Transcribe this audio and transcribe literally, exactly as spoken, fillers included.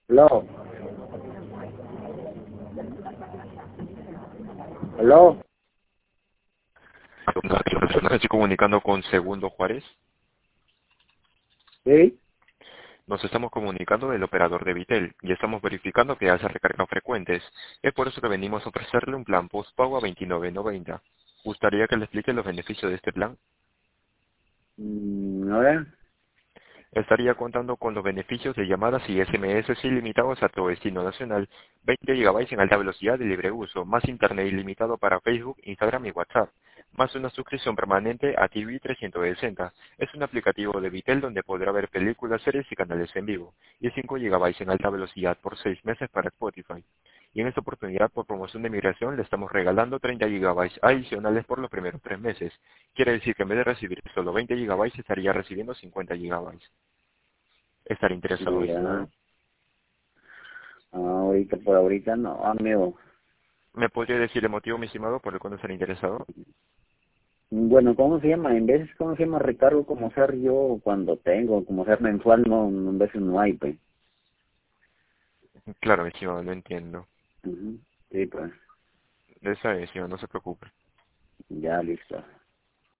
Aló, aló, Me estoy comunicando con Segundo Juárez. sí, Nos estamos comunicando del operador de Vitel y estamos verificando que hace recargas frecuentes. Es por eso que venimos a ofrecerle un plan postpago a veintinueve noventa. ¿Gustaría que le explique los beneficios de este plan? mm, a ver, Estaría contando con los beneficios de llamadas y S M S ilimitados a todo destino nacional, veinte gigabytes en alta velocidad de libre uso, más internet ilimitado para Facebook, Instagram y WhatsApp, más una suscripción permanente a T V trescientos sesenta. Es un aplicativo de Vitel donde podrá ver películas, series y canales en vivo, y cinco gigabytes en alta velocidad por seis meses para Spotify. Y en esta oportunidad, por promoción de migración, le estamos regalando treinta gigabytes adicionales por los primeros tres meses. Quiere decir que en vez de recibir solo veinte gigabytes, estaría recibiendo cincuenta gigabytes. ¿Estar interesado, ya, estimado? ah, ahorita por ahorita no, amigo. ¿Me podría decir el motivo, mi estimado, por el cual no estar interesado? Bueno, ¿cómo se llama? En veces, ¿cómo se llama? Recargo como ser yo cuando tengo, como ser mensual, no, en veces no hay, pues. Claro, mi estimado, lo entiendo. Ujú. Sí, pues, Esa es, estimado, no se preocupe. ya listo.